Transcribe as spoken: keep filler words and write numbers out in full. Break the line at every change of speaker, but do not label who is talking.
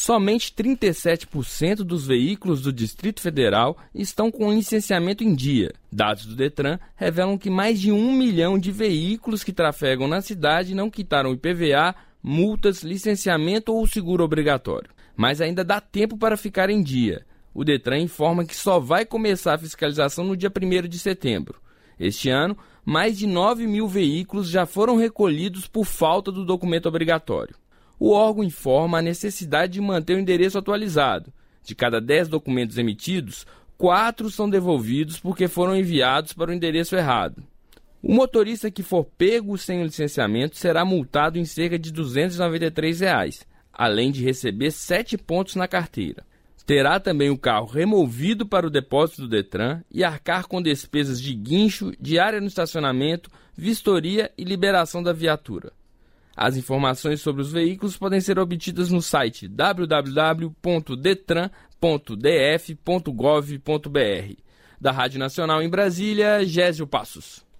Somente trinta e sete por cento dos veículos do Distrito Federal estão com licenciamento em dia. Dados do Detran revelam que mais de um milhão de veículos que trafegam na cidade não quitaram I P V A, multas, licenciamento ou seguro obrigatório. Mas ainda dá tempo para ficar em dia. O Detran informa que só vai começar a fiscalização no dia primeiro de setembro. Este ano, mais de nove mil veículos já foram recolhidos por falta do documento obrigatório. O órgão informa a necessidade de manter o endereço atualizado. De cada dez documentos emitidos, quatro são devolvidos porque foram enviados para o endereço errado. O motorista que for pego sem o licenciamento será multado em cerca de duzentos e noventa e três reais, além de receber sete pontos na carteira. Terá também o carro removido para o depósito do Detran e arcar com despesas de guincho, diária no estacionamento, vistoria e liberação da viatura. As informações sobre os veículos podem ser obtidas no site w w w ponto detran ponto d f ponto gov ponto b r. Da Rádio Nacional em Brasília, Gésio Passos.